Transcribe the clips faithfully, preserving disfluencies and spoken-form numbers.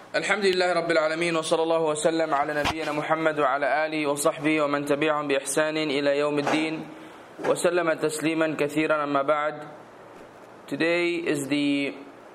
Alhamdulillah Rabbil Alameen wa sallallahu wa sallam ala nabiyyina Muhammad wa ala alihi wa sahbihi wa man tabi'ahum bi ihsanin ila yawmiddin wa sallama tasliman kathiran amma ba'd. Today is the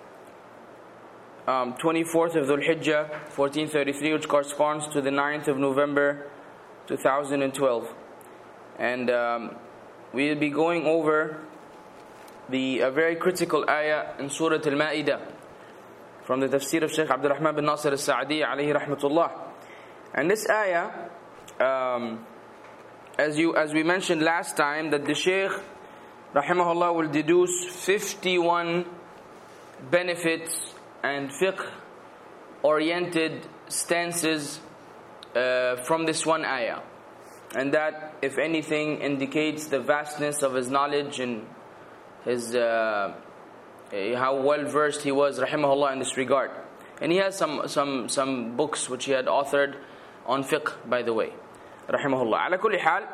um, twenty-fourth of Dhul Hijjah, fourteen thirty-three, which corresponds to the ninth of November two thousand twelve. And um, we'll be going over the a very critical ayah in Surah Al-Ma'idah, from the tafsir of Shaykh Abdul Rahman bin Nasir al-Sa'di alayhi rahmatullah. And this ayah, um, as you as we mentioned last time, that the Shaykh rahimahullah will deduce fifty-one benefits and fiqh oriented stances uh, from this one ayah. And that, if anything, indicates the vastness of his knowledge and his uh, how well versed he was, rahimahullah, in this regard. And he has some some some books which he had authored on fiqh, by the way, rahimahullah. على كل حال,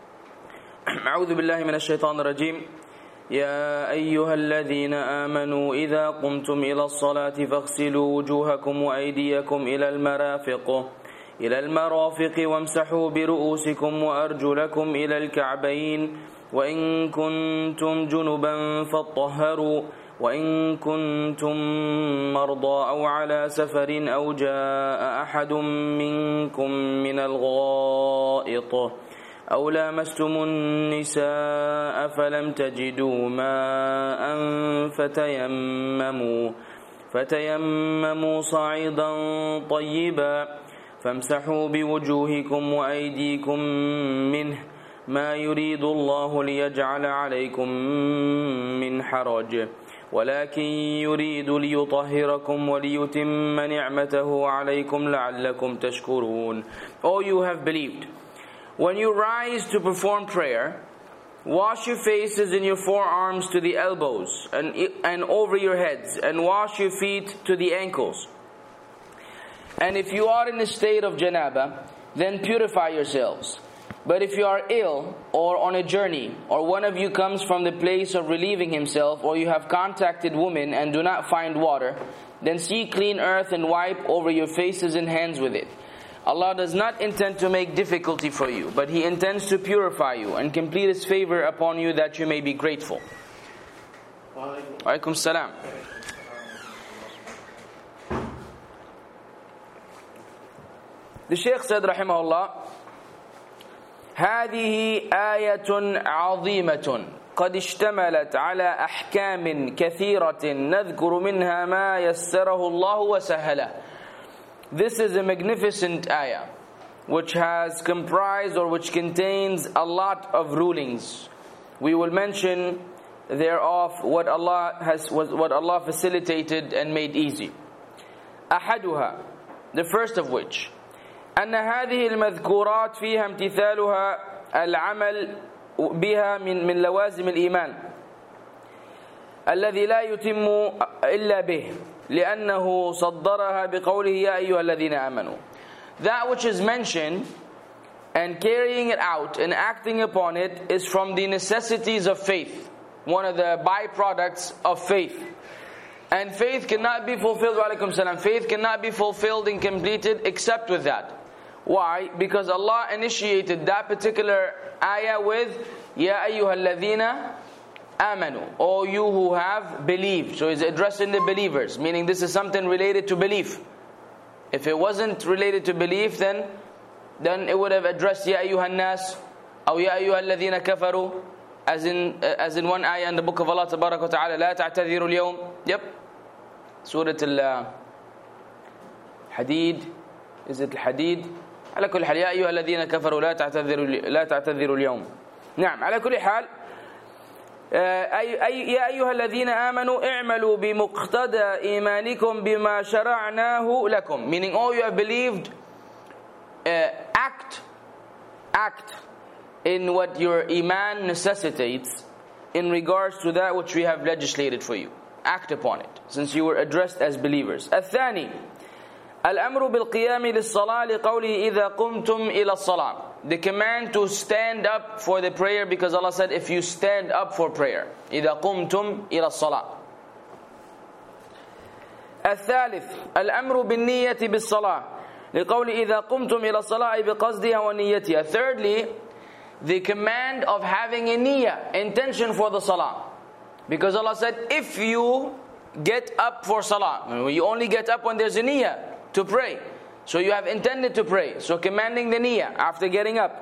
أعوذ بالله من الشيطان الرجيم. يا أيها الذين آمنوا إذا قمتم إلى الصلاة فاغسلوا وجوهكم وأيديكم إلى المرافق إلى المرافق وامسحوا برؤوسكم وأرجلكم إلى الكعبين وإن كنتم جنبا فاطهروا وإن كنتم مرضى أو على سفر أو جاء أحد منكم من الغائط أو لامستم النساء فلم تجدوا ماء فتيمموا فتيمموا صعيدا طيبا فامسحوا بوجوهكم وأيديكم منه ما يريد الله ليجعل عليكم من حرج ولكن يريد ليطهركم وليتم نعمته عليكم لعلكم تشكرون. O you have believed, when you rise to perform prayer, wash your faces and your forearms to the elbows and, and over your heads, and wash your feet to the ankles. And if you are in a state of janaba, then purify yourselves. But if you are ill or on a journey, or one of you comes from the place of relieving himself, or you have contacted women and do not find water, then seek clean earth and wipe over your faces and hands with it. Allah does not intend to make difficulty for you, but He intends to purify you and complete His favor upon you, that you may be grateful. Wa alaikum salam. The Shaykh said, rahimahullah, هذه آية عظيمة قد اشتملت على أحكام كثيرة نذكر منها ما يسره الله وسهله. This is a magnificent ayah which has comprised, or which contains, a lot of rulings. We will mention thereof what Allah has what Allah facilitated and made easy. أحدها, the first of which, أن هذه المذكورات فيها امتثالها العمل بها من من لوازم الإيمان الذي لا يتم إلا به لأنه صدرها بقوله يا أيها الذين آمنوا. That which is mentioned and carrying it out and acting upon it is from the necessities of faith, one of the byproducts of faith. And faith cannot be fulfilled, wa alaikum salam, faith cannot be fulfilled and completed except with that. Why? Because Allah initiated that particular ayah with Ya ayyuhalladhina amanu, O you who have believed. So it's addressing the believers, meaning this is something related to belief. If it wasn't related to belief, then then it would have addressed Ya ayyuhan nas or Ya ayyuhalladhina kafaru, as in uh, as in one ayah in the book of Allah tabarak wa ta'ala, La ta'tadhiru al-yawm. Yep. Surah Al-Hadid. Is it Al-Hadid? على كل حال يا أيها الذين كفروا لا تعتذروا لا تعتذروا اليوم. نعم، على كل حال أي أي يا أيها الذين آمنوا اعملوا بمقتضى إيمانكم بما شرعناه لكم. Meaning, all you have believed, uh, act act in what your iman necessitates in regards to that which we have legislated for you. Act upon it, since you were addressed as believers. الثاني الأمر بالقيام للصلاة لقوله إذا قمتم إلى الصلاة. The command to stand up for the prayer, because Allah said, if you stand up for prayer, إذا قمتم إلى الصلاة. الثالث الأمر بالنية بالصلاة لقول إذا قمتم إلى الصلاة بقصدها ونيتها. Thirdly, the command of having a niyyah, intention for the salah. Because Allah said, if you get up for salah, you only get up when there's a niyyah to pray. So you have intended to pray. So commanding the niyyah after getting up.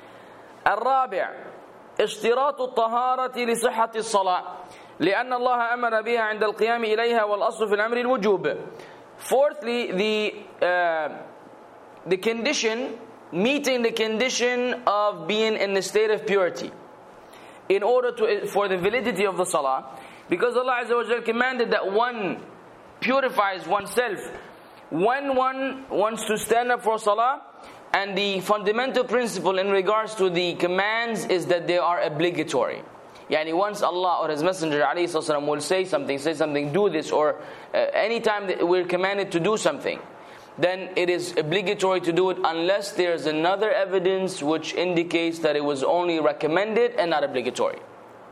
الرابع اشتراط الطهارة لصحة الصلاة لأن الله أمر بها عند القيام إليها والأصل في الأمر الوجوب. Fourthly, the uh, the condition, meeting the condition of being in the state of purity in order to for the validity of the salah, because Allah Azza wa Jalla commanded that one purifies oneself when one wants to stand up for salah. And the fundamental principle in regards to the commands is that they are obligatory. Yani once Allah or His Messenger ﷺ will say something, say something, do this, or uh, anytime that we're commanded to do something, then it is obligatory to do it unless there's another evidence which indicates that it was only recommended and not obligatory.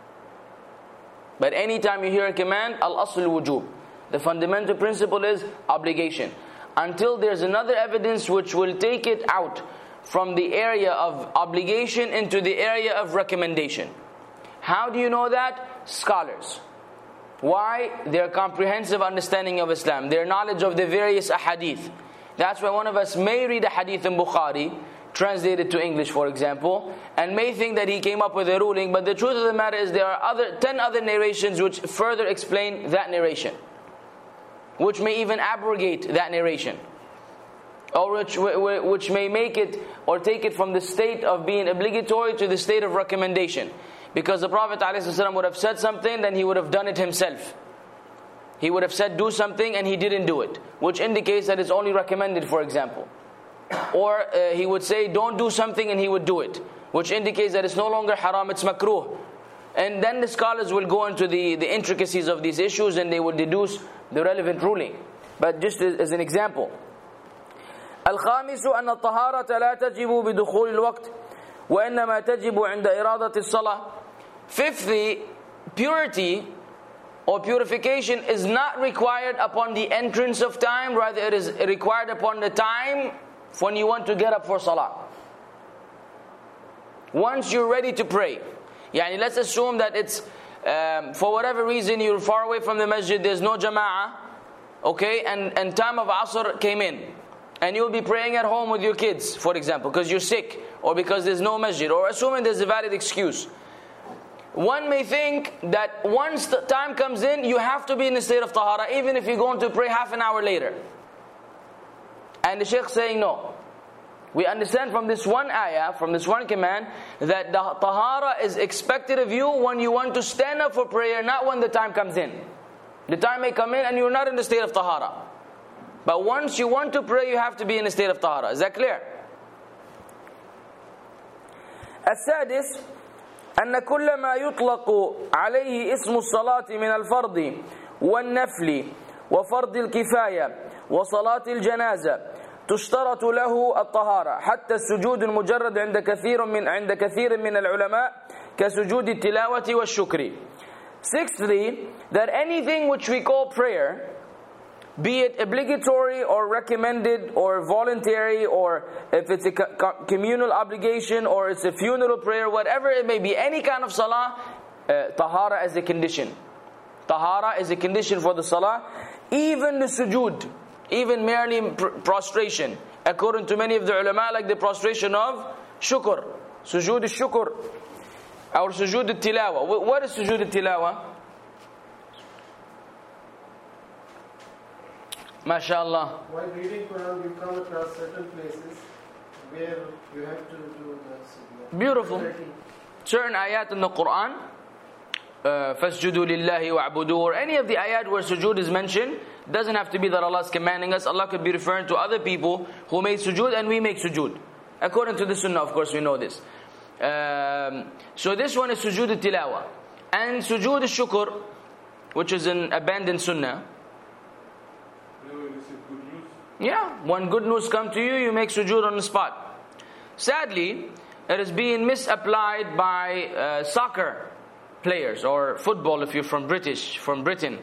But anytime you hear a command, al-asl wujub. The fundamental principle is obligation. Until there's another evidence which will take it out from the area of obligation into the area of recommendation. How do you know that? Scholars. Why? Their comprehensive understanding of Islam, their knowledge of the various ahadith. That's why one of us may read a hadith in Bukhari, translated to English for example, and may think that he came up with a ruling, but the truth of the matter is there are other ten other narrations which further explain that narration, which may even abrogate that narration, or which, which may make it or take it from the state of being obligatory to the state of recommendation. Because the Prophet ﷺ would have said something, then he would have done it himself. He would have said do something and he didn't do it, which indicates that it's only recommended, for example. Or uh, he would say don't do something and he would do it, which indicates that it's no longer haram, it's makruh. And then the scholars will go into the, the intricacies of these issues and they will deduce the relevant ruling. But just as an example, الخامس أن الطهارة لا تجب بدخول الوقت وإنما تجب عند إرادة الصلاة. Fifthly, purity or purification is not required upon the entrance of time, rather it is required upon the time when you want to get up for salah. Once you're ready to pray. Yani let's assume that it's um, for whatever reason you're far away from the masjid, there's no jama'ah, okay, and, and time of asr came in, and you'll be praying at home with your kids, for example, because you're sick, or because there's no masjid, or assuming there's a valid excuse. One may think that once the time comes in, you have to be in a state of tahara, even if you're going to pray half an hour later. And the Shaykh saying no. We understand from this one ayah, from this one command, that the tahara is expected of you when you want to stand up for prayer, not when the time comes in. The time may come in and you're not in the state of tahara. But once you want to pray, you have to be in a state of tahara. Is that clear? السادس أن كل ما يطلق عليه اسم الصلاة من الفرض والنفل وفرض الكفاية وصلاة الجنازة تشترط له الطهارة حتى السجود المجرد عند كثير من عند كثير من العلماء كسجود التلاوة والشكر. Sixthly, that anything which we call prayer, be it obligatory or recommended or voluntary, or if it's a co- communal obligation or it's a funeral prayer, whatever it may be, any kind of salah, uh, tahara is a condition. Tahara is a condition for the salah. Even the sujood, even merely pr- prostration, according to many of the ulama, like the prostration of shukr, sujood al-shukr, or sujood al-tilawa. What is sujood al-tilawa? MashaAllah. While reading Quran, you come across certain places where you have to do that. Beautiful. Certain ayat in the Quran, فَاسْجُدُوا لِلَّهِ وَعْبُدُوا, or any of the ayat where sujood is mentioned, doesn't have to be that Allah is commanding us. Allah could be referring to other people who made sujood and we make sujood. According to the sunnah, of course, we know this. Um, so this one is sujood al-tilawa. And sujood al-shukr, which is an abandoned sunnah. Yeah, when good news come to you, you make sujood on the spot. Sadly, it is being misapplied by uh, soccer players or football if you're from British, from Britain.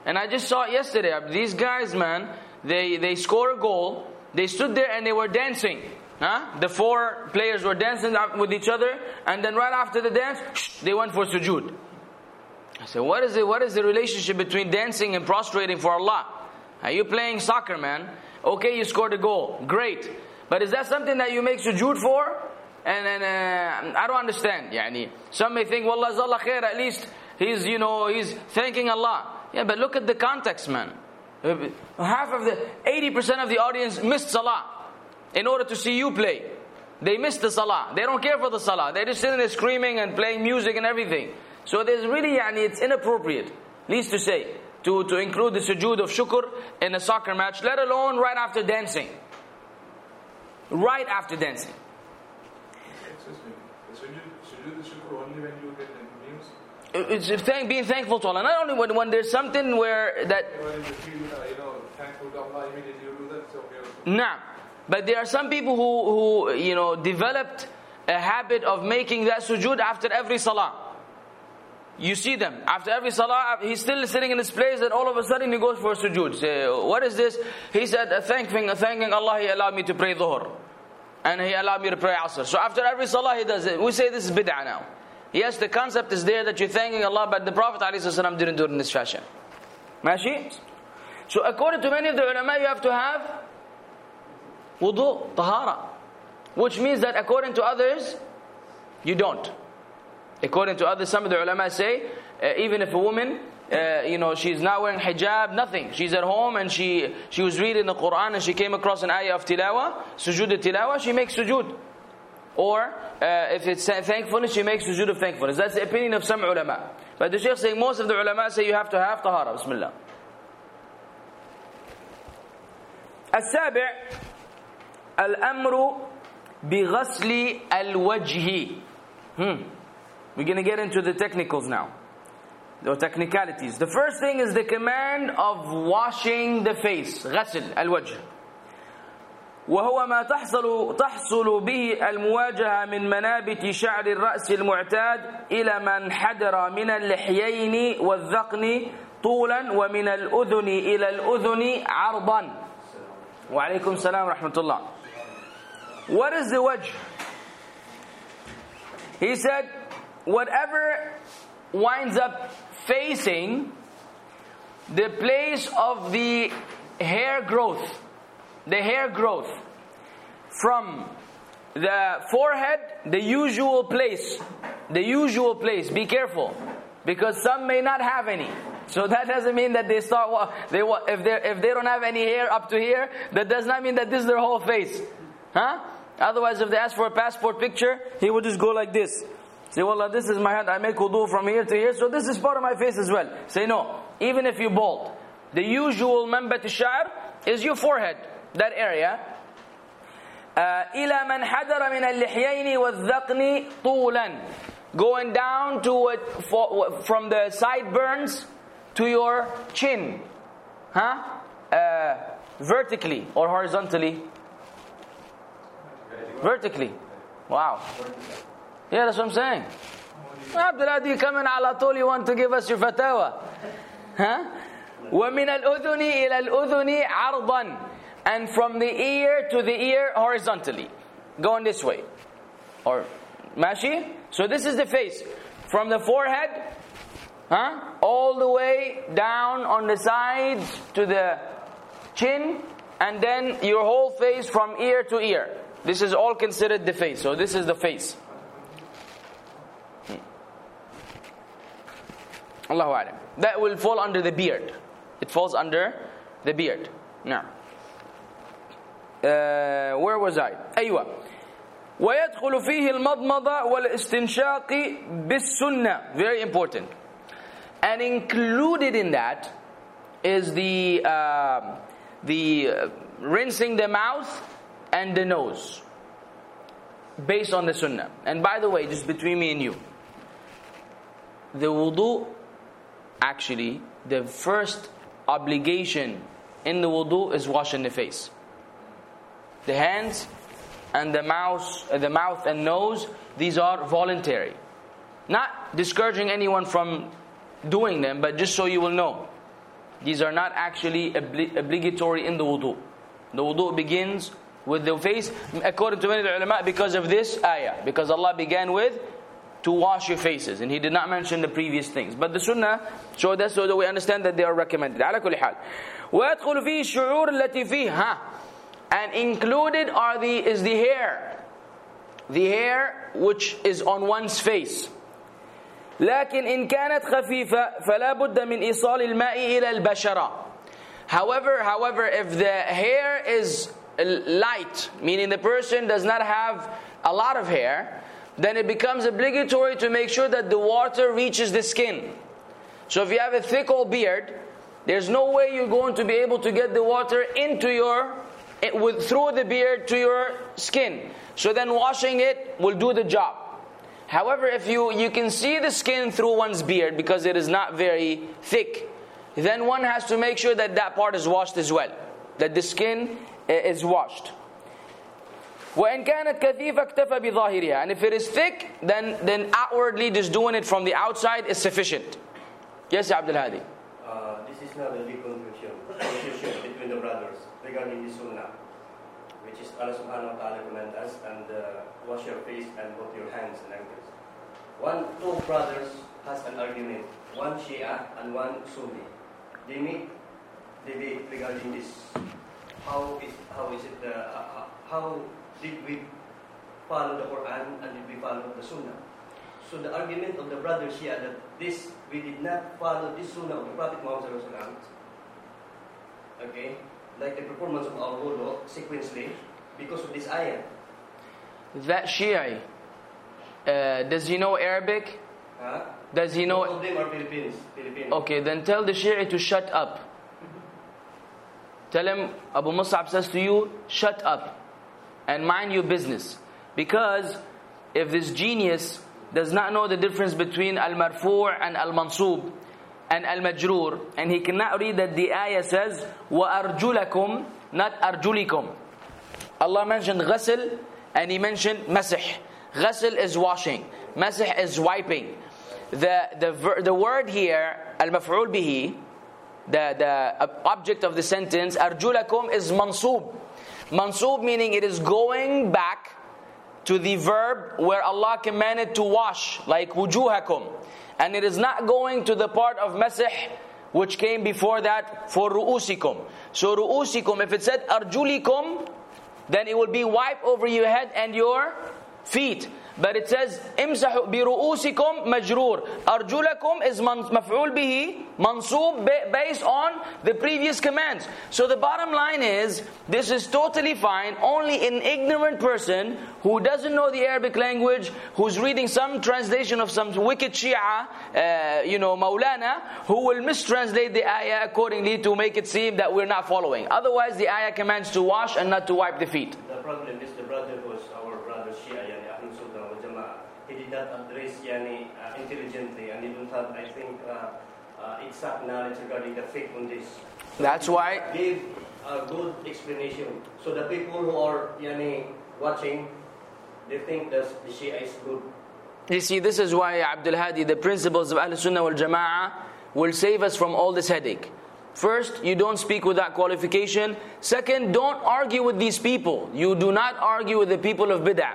And I just saw it yesterday. These guys, man, they, they score a goal. They stood there and they were dancing. Huh? The four players were dancing with each other. And then right after the dance, they went for sujood. I said, what is it? What is the relationship between dancing and prostrating for Allah? Are you playing soccer, man? Okay, you scored a goal. Great. But is that something that you make sujood for? And, and uh, I don't understand. Yani, some may think, Wallah, Zallah khair, at least he's, you know, he's thanking Allah. Yeah, but look at the context, man. Half of the, eighty percent of the audience missed salah in order to see you play. They missed the salah. They don't care for the salah. They're just sitting there screaming and playing music and everything. So there's really, yani, it's inappropriate, least to say, to, to include the sujood of shukr in a soccer match, let alone right after dancing. Right after dancing. Excuse me. So you sujood the shukr only when you get the news? It's thank, being thankful to Allah. Not only when, when there's something where that... When you feel, uh, you know, thankful to Allah, immediately you do that, so okay. Nah. But there are some people who, who, you know, developed a habit of making that sujood after every salah. You see them, after every salah, he's still sitting in his place and all of a sudden he goes for a sujood. Say, what is this? He said, thanking, thanking Allah, He allowed me to pray dhuhr. And He allowed me to pray asr. So after every salah he does it. We say this is bid'ah now. Yes, the concept is there that you're thanking Allah, but the Prophet ﷺ didn't do it in this fashion. Mashi? So according to many of the ulama, you have to have wudu, tahara. Which means that according to others, you don't. According to others, some of the ulama say, uh, even if a woman, uh, you know, she's not wearing hijab, nothing. She's at home and she she was reading the Quran and she came across an ayah of tilawa, sujood tilawa, she makes sujood. Or, uh, if it's thankfulness, she makes sujood of thankfulness. That's the opinion of some ulama. But the Shaykh saying, most of the ulama say you have to have tahara. Bismillah. السابع الأمر بغسل الوجه. Hmm. We're going to get into the technicals now. The technicalities. The first thing is the command of washing the face. غسل الوجه. وهو ما تحصل تحصل به المواجهة من منابت شعر الرأس المعتاد إلى ما انحدر من اللحيين والذقن طولا ومن الأذن إلى الأذن عرضا. وعليكم السلام ورحمة الله. What is the wajh? He said, whatever winds up facing the place of the hair growth, the hair growth from the forehead, the usual place, the usual place. Be careful, because some may not have any. So that doesn't mean that they start. They if they if they don't have any hair up to here, that does not mean that this is their whole face, huh? Otherwise, if they ask for a passport picture, he would just go like this. Say, Wallah, this is my hand. I make wudu from here to here, so this is part of my face as well. Say no. Even if you bald, the usual manbat ash-sha'r is your forehead, that area. إلى من حدر من اللحيين والذقن طولا, going down to it from the sideburns to your chin, huh? Uh, vertically or horizontally? Vertically. Wow. Yeah, that's what I'm saying. Abdul Adi coming ala tool, you want to give us your fatawa. Huh? وَمِنَ الْأُذُنِ إِلَى الْأُذُنِ عَرْضًا, and from the ear to the ear horizontally. Going this way. Or, mashi? So this is the face. From the forehead, huh? All the way down on the sides to the chin, and then your whole face from ear to ear. This is all considered the face. So this is the face. Allahu A'lam. That will fall under the beard. It falls under the beard. Now, uh, where was I? أيوة. ويدخل فيه المضمضة والاستنشاق بالسنة. Very important. And included in that is the uh, the uh, rinsing the mouth and the nose, based on the sunnah. And by the way, just between me and you, the wudu, actually, the first obligation in the wudu is washing the face. The hands and the mouth, the mouth and nose, these are voluntary. Not discouraging anyone from doing them, but just so you will know. These are not actually obli- obligatory in the wudu. The wudu begins with the face, according to many ulama, because of this ayah. Because Allah began with, to wash your faces. And He did not mention the previous things. But the sunnah showed us so that we understand that they are recommended. على كل حال. وَيَدْخُلُ فِيهِ الشُّعُورِ الَّتِي فِيهَا. And included are the is the hair. The hair which is on one's face. لكن إن كانت خفيفة فلا بد من إيصال الماء إلى البشرة. However, however, if the hair is light, meaning the person does not have a lot of hair, then it becomes obligatory to make sure that the water reaches the skin. So if you have a thick old beard, there's no way you're going to be able to get the water into your, with, through the beard to your skin. So then washing it will do the job. However, if you, you can see the skin through one's beard because it is not very thick, then one has to make sure that that part is washed as well. That the skin is washed. وَإِنْ كَانَتْ كَثِيفَ اكْتَفَى بِظَاهِرِهَا. And if it is thick, then, then outwardly just doing it from the outside is sufficient. Yes, Abdul Hadi. Uh, this is not a big confusion, confusion between the brothers regarding the sunnah, which is Allah subhanahu wa ta'ala command us, and uh, wash your face and both your hands and ankles. One, two brothers has an argument, one Shia and one Sunni. They make debate regarding this. How is how is it? Uh, how did we follow the Quran and did we follow the Sunnah? So the argument of the brother Shia that this we did not follow this Sunnah of the Prophet Muhammad sallallahu alaihi wasallam. Okay, like the performance of our wudu sequentially because of this ayah. That Shia, uh, does he know Arabic? Huh? Does he know? Most of them are Philippines. Filipino. Okay, then tell the Shia to shut up. Tell him, Abu Mus'ab says to you, shut up and mind your business. Because if this genius does not know the difference between al-marfu' and al-mansub and al-majroor, and he cannot read that the ayah says, وَأَرْجُلَكُمْ, not أَرْجُلِكُمْ. Allah mentioned ghasl and He mentioned masih. Ghasl is washing. Masih is wiping. The, the, the word here, al-maf'ul bihi, The, the object of the sentence, arjulakum, is mansub. Mansub meaning it is going back to the verb where Allah commanded to wash, like wujuhakum. And it is not going to the part of masih which came before that for ru'usikum. So ru'usikum, if it said arjulikum, then it will be wipe over your head and your feet. But it says imsahu bi ru'usikum majroor. Arjulakum is maf'ul bihi mansub based on the previous commands. So the bottom line is, this is totally fine. Only an ignorant person who doesn't know the Arabic language, who's reading some translation of some wicked Shia, uh, you know, Maulana, who will mistranslate the ayah accordingly to make it seem that we're not following. Otherwise, the ayah commands to wash and not to wipe the feet. The problem is the brother was our brother Shia, yani Ahlul Sunnah wal Jama'ah. He did not address yani uh, intelligently, and he don't have, I think, uh, uh, exact knowledge regarding the faith on this. So That's why gave a good explanation. So the people who are yani watching, they think that the Shia is good. You see, this is why, Abdul Hadi, the principles of Ahlul Sunnah wal Jama'ah will save us from all this headache. First, you don't speak without qualification. Second, don't argue with these people. You do not argue with the people of bid'ah.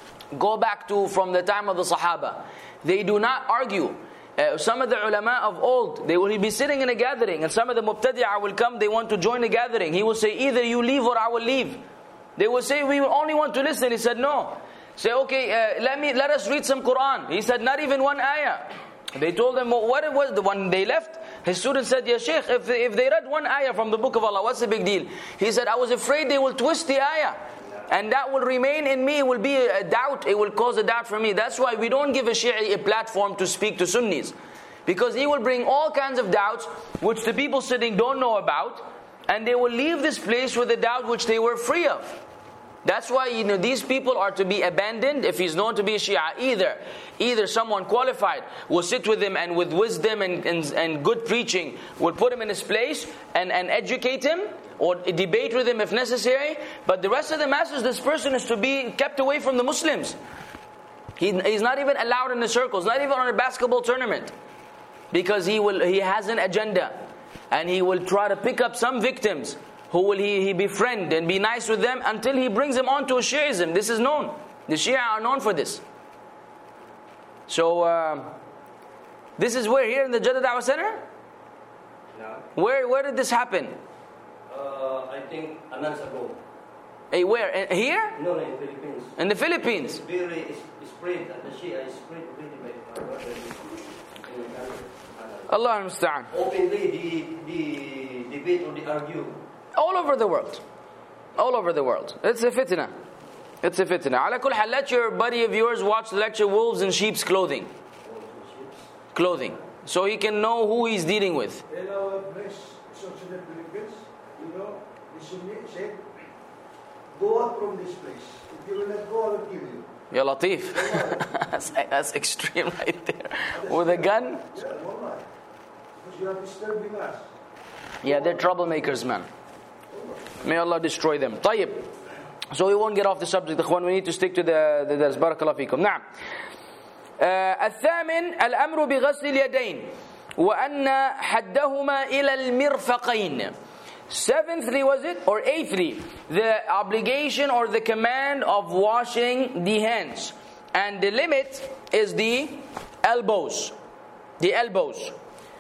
Go back to from the time of the Sahaba. They do not argue. Uh, some of the ulama of old, they will be sitting in a gathering, and some of the mubtadi'ah will come, they want to join the gathering. He will say, either you leave or I will leave. They will say, we only want to listen. He said, no. Say, okay, uh, let me let us read some Quran. He said, not even one ayah. They told him, well, what it was the one they left? His student said, Ya Shaykh, if they, if they read one ayah from the book of Allah, what's the big deal? He said, I was afraid they will twist the ayah. And that will remain in me, it will be a doubt, it will cause a doubt for me. That's why we don't give a Shi'i a platform to speak to Sunnis. Because he will bring all kinds of doubts, which the people sitting don't know about, and they will leave this place with a doubt which they were free of. That's why, you know, these people are to be abandoned if he's known to be a Shia. Either, either someone qualified will sit with him and with wisdom and, and, and good preaching will put him in his place and, and educate him, or debate with him if necessary. But the rest of the masses, this person is to be kept away from the Muslims. He, he's not even allowed in the circles, not even on a basketball tournament, because he will he has an agenda. and he will try to pick up some victims who will he, he befriend and be nice with them until he brings them on to a Shi'ism. This is known. The Shia are known for this. So, uh, this is where, here in the Jeddah Dawah Center? No. Where, where did this happen? Uh, I think a month ago. Hey, where? Uh, here? No, no, in the Philippines. In the Philippines? It's very it's, it's spread, and the Shia is spread really by our in the country. Allah al-Musta'an. Openly, the, the debate or the argue. All over the world. All over the world. It's a fitna. It's a fitna. Ala kul hal, let your buddy of yours watch the lecture Wolves in Sheep's Clothing. Clothing. So he can know who he's dealing with. In our place, social Philippines, you know, the Sunni said, go out from this place. If you will not go, I will kill you. Ya Latif. that's, that's extreme right there. With a gun? Yeah, wallah. Because you are disturbing us. Yeah, they're troublemakers, man. May Allah destroy them. طيب. So we won't get off the subject, ikhwan. We need to stick to the, the dars. Barakallahu feekum. نعم. الثامن الأمر بغسل اليدين وأن حدهما إلى المرفقين. Seventhly, was it? Or eighthly, the obligation or the command of washing the hands. And the limit is the elbows. The elbows.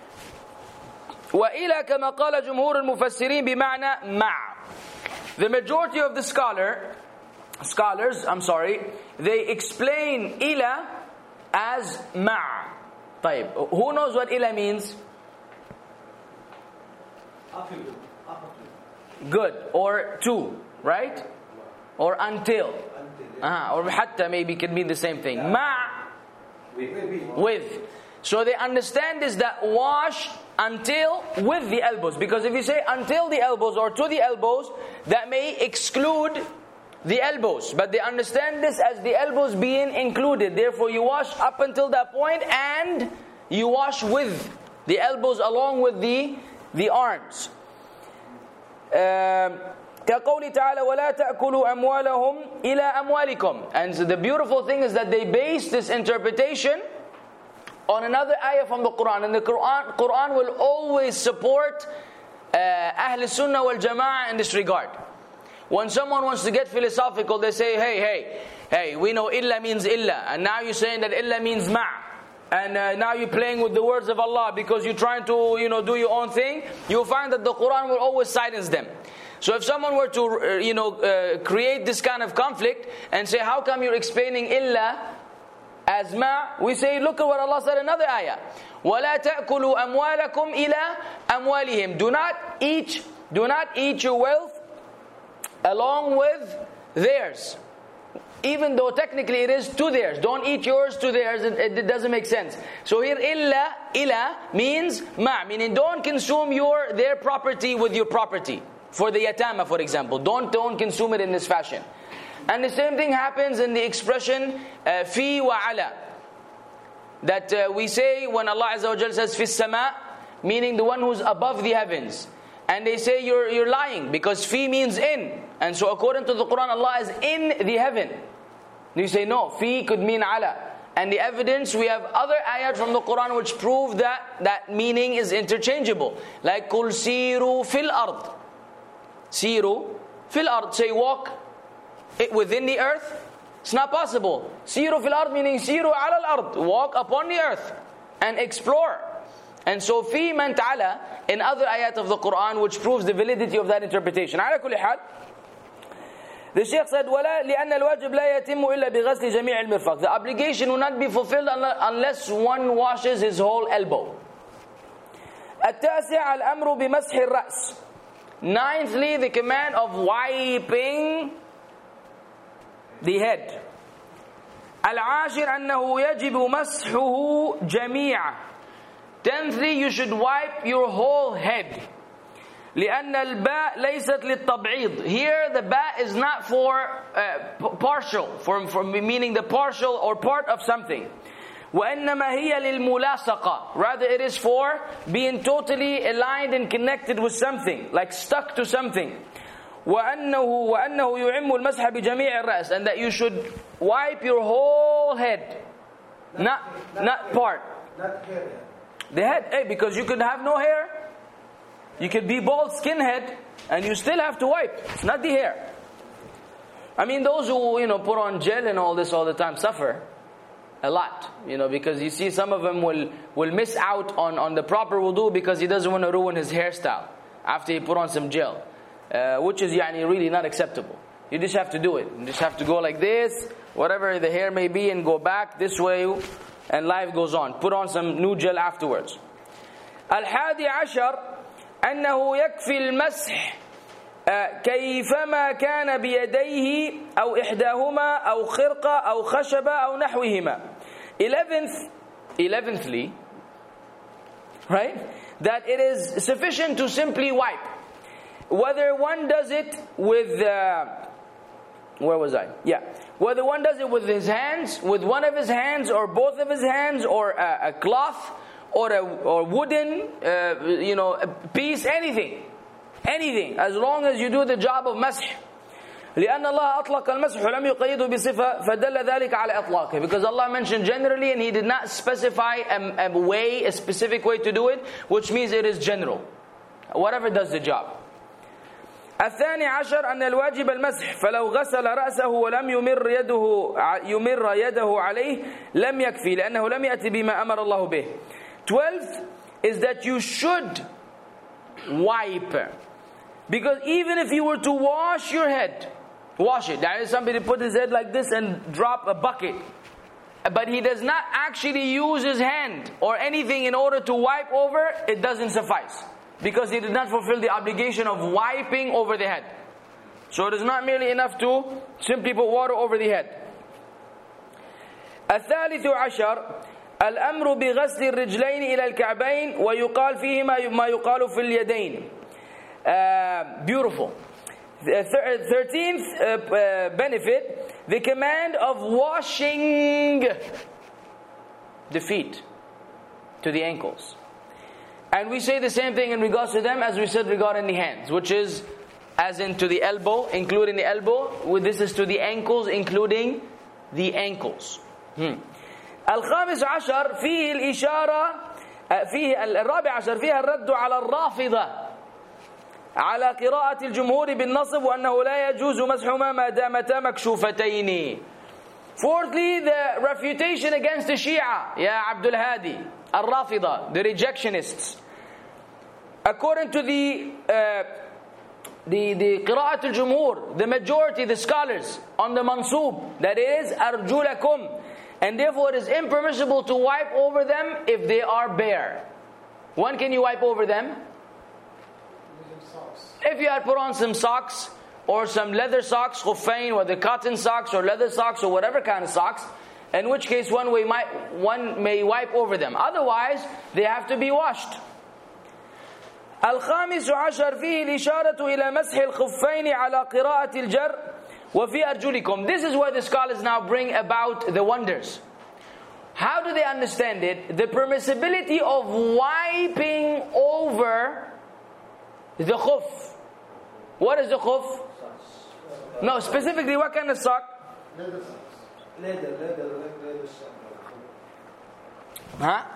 وإلى كما قال جمهور المفسرين بمعنى مع. The majority of the scholar, scholars, I'm sorry, they explain إلى as مع. طيب, who knows what إلى means? Good, or to, right? Or until. Uh-huh. Or hatta maybe can mean the same thing. Ma, with. So they understand is that wash until with the elbows. Because if you say until the elbows or to the elbows, that may exclude the elbows. But they understand this as the elbows being included. Therefore you wash up until that point and you wash with the elbows along with the, the arms. كقول تعالى ولا تأكلوا أموالهم إلى أموالكم. And so the beautiful thing is that they base this interpretation on another ayah from the Quran. And the Quran, Quran will always support uh, Ahl Sunnah wal Jama'ah in this regard. When someone wants to get philosophical, they say, hey, hey, hey, we know illa means illa. And now you're saying that illa means ma'. And uh, now you're playing with the words of Allah because you're trying to, you know, do your own thing. You'll find that the Quran will always silence them. So if someone were to, uh, you know, uh, create this kind of conflict and say, how come you're explaining illa as ma? We say, look at what Allah said in another ayah. وَلَا تَأْكُلُوا أَمْوَالَكُمْ إِلَىٰ أَمْوَالِهِمْ. Do not eat, do not eat your wealth along with theirs. Even though technically it is to theirs. Don't eat yours to theirs. It, it, it doesn't make sense. So here, illa, illa means ma. Meaning don't consume your their property with your property. For the yatama, for example. Don't, don't consume it in this fashion. And the same thing happens in the expression uh, fi wa ala. That uh, we say when Allah Azza wa Jalla says fi sama, meaning the one who's above the heavens. And they say you're, you're lying because fi means in. And so according to the Quran, Allah is in the heaven. You say no, fi could mean ala. And the evidence, we have other ayat from the Quran which prove that that meaning is interchangeable. Like Qul siru fil ard. Siru fil ard. Say walk it within the earth. It's not possible. Siru fil ard meaning siru ala al ard. Walk upon the earth and explore. And so fi meant ala in other ayat of the Quran which proves the validity of that interpretation. Ala kulli hal. The Shaykh said, وَلَا لِأَنَّ الْوَاجِبْ لَا يَتِمُّ إِلَّا بِغَسْلِ جَمِيعِ الْمِرْفَقِ. The obligation will not be fulfilled unless one washes his whole elbow. التاسع الأمر بمسح الرأس. Ninthly, the command of wiping the head. العاشر أنه يجب مسحه جميعا. Tenthly, you should wipe your whole head. لأن الباء ليست للتبعيض. Here the ba is not for uh, partial, for, for meaning the partial or part of something. وإنما هي للملاصقة. Rather it is for being totally aligned and connected with something, like stuck to something. وأنه وأنه يعم المسح بجميع الرأس. And that you should wipe your whole head, not not part. Not hair. The head, hey, because you could have no hair. You could be bald skinhead and you still have to wipe. It's not the hair. I mean, those who, you know, put on gel and all this all the time suffer a lot, you know, because you see some of them will, will miss out on, on the proper wudu because he doesn't want to ruin his hairstyle after he put on some gel, uh, which is yani, really not acceptable. You just have to do it. You just have to go like this, whatever the hair may be, and go back this way, and life goes on. Put on some new gel afterwards. الحادي عشر أنه يكفي المسح كيفما كان بيديه أو إحداهما أو خرقة أو خشبة أو نحوهما. Eleventh, eleventhly, right? That it is sufficient to simply wipe. Whether one does it with, uh, where was I? Yeah. Whether one does it with his hands, with one of his hands, or both of his hands, or a, a cloth, or a or wooden, uh, you know, a piece, anything. Anything, as long as you do the job of مسح. لأن الله أطلق المسح ولم يقيده بصفة فدل ذلك على إطلاقه. Because Allah mentioned generally and He did not specify a, a way, a specific way to do it, which means it is general. Whatever does the job. الثاني عشر أن الواجب المسح فلو غسل رأسه ولم يمر يده يمر يده عليه لم يكفي لأنه لم يأتي بما أمر الله به. Twelfth is that you should wipe. Because even if you were to wash your head, wash it. That is, somebody put his head like this and drop a bucket. But he does not actually use his hand or anything in order to wipe over, it doesn't suffice. Because he did not fulfill the obligation of wiping over the head. So it is not merely enough to simply put water over the head. الثالث عشر الأمر بغسل الرجلين إلى الكعبين ويقال فيهما ما يقال في اليدين. Uh, beautiful. The thirteenth uh, uh, benefit, the command of washing the feet to the ankles. And we say the same thing in regards to them as we said regarding the hands, which is as in to the elbow, including the elbow. This is to the ankles, including the ankles. Hmm. الخامس عشر فيه الإشارة فيه الرابع عشر فيها الرد على الرافضة على قراءة الجمهور بالنصب وأنه لا يجوز مسحهما ما دامتا مكشوفتين. Fourthly, the refutation against the Shia, Ya Abdul Hadi, Al-Rafida, the rejectionists. According to the uh, the the قراءة الجمهور, the majority, the scholars on the mansub, that is أرجلكم, and therefore it is impermissible to wipe over them if they are bare. When can you wipe over them? If you had put on some socks or some leather socks, khuffain, whether cotton socks or leather socks or whatever kind of socks, in which case one way might one may wipe over them. Otherwise, they have to be washed. الخامس عشر فيه الإشارة إلى مسح الخفين على قراءة الجر وفي أرجلكم. This is where the scholars now bring about the wonders. How do they understand it? The permissibility of wiping over the khuf. What is the khuf? No, specifically what kind of sock? Leather socks. Leather, leather, leather sock. Huh?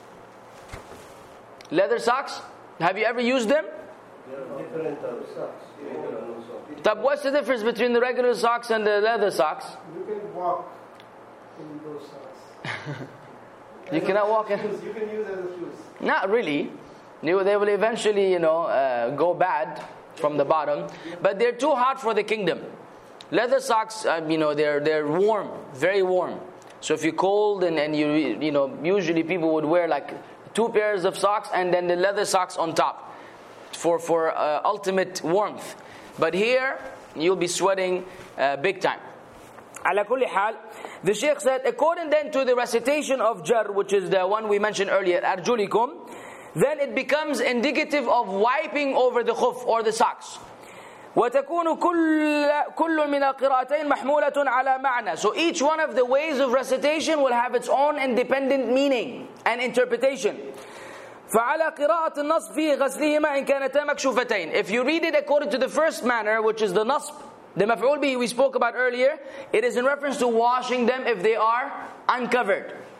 Leather socks? Have you ever used them? There are different types of socks. Regular and also. Tab, what's the difference between the regular socks and the leather socks? You can walk in those socks. You cannot walk in. Shoes. You can use as a shoes. Not really. They will, they will eventually, you know, uh, go bad from the bottom. But they're too hot for the kingdom. Leather socks, uh, you know, they're they're warm, very warm. So if you're cold and, and you you know, usually people would wear like two pairs of socks and then the leather socks on top for for uh, ultimate warmth. But here you'll be sweating uh, big time. على كل حال, the Shaykh said, according then to the recitation of jar, which is the one we mentioned earlier, arjulikum, then it becomes indicative of wiping over the khuf or the socks. وتكون كل كل من القراءتين محمولة على معنى. So each one of the ways of recitation will have its own independent meaning and interpretation. فعلى قراءة النصب فيه غسلهما إن كانتا مكشوفتين. If you read it according to the first manner, which is the nasb, the maf'ul bihi we spoke about earlier, it is in reference to washing them if they are uncovered.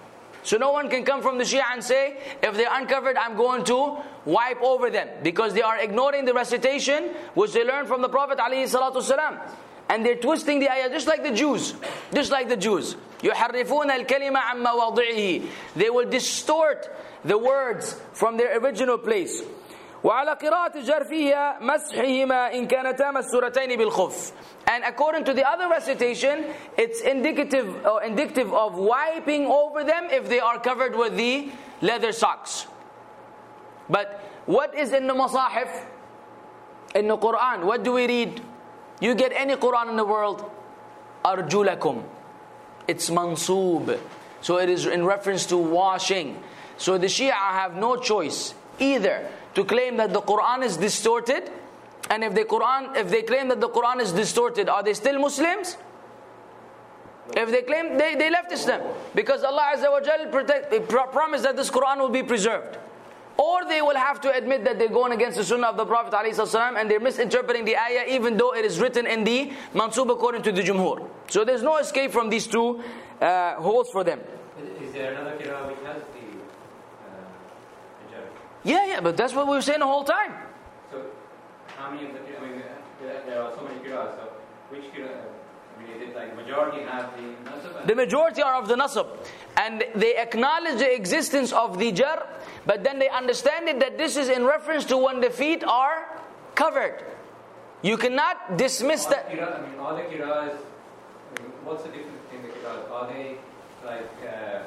So no one can come from the Shia and say, if they're uncovered, I'm going to wipe over them. Because they are ignoring the recitation which they learned from the Prophet ﷺ. And they're twisting the ayah just like the Jews. Just like the Jews. يُحَرِّفُونَ الْكَلِمَ عَمَّ وَضِعِهِ. They will distort the words from their original place. وعلى قراءة جرفها مسحهما إن كانتا مسورتين بالخف. And according to the other recitation, it's indicative or indicative of wiping over them if they are covered with the leather socks. But what is in the masahif? In the Quran, what do we read? You get any Quran in the world, arjulakum. It's mansoob. So it is in reference to washing. So the Shia have no choice either to claim that the Quran is distorted, and if the Quran, if they claim that the Quran is distorted, are they still Muslims? If they claim, they, they left Islam, because Allah Azza wa Jal protect, promised that this Quran will be preserved. Or they will have to admit that they're going against the Sunnah of the Prophet ﷺ, and they're misinterpreting the ayah even though it is written in the Mansoob according to the Jumhur. So there's no escape from these two uh, holes for them. Is there another qira'ah which has the Yeah, yeah, but that's what we were saying the whole time. So, how many of the, I mean, there, there are so many qira'ahs, so which qira'ah, I mean, is it like majority have the nasab? The majority are of the nasab. And they acknowledge the existence of the jar, but then they understand it that this is in reference to when the feet are covered. You cannot dismiss that. I mean, all the qira'ahs, I mean, what's the difference between the qira'ahs? Are they like uh,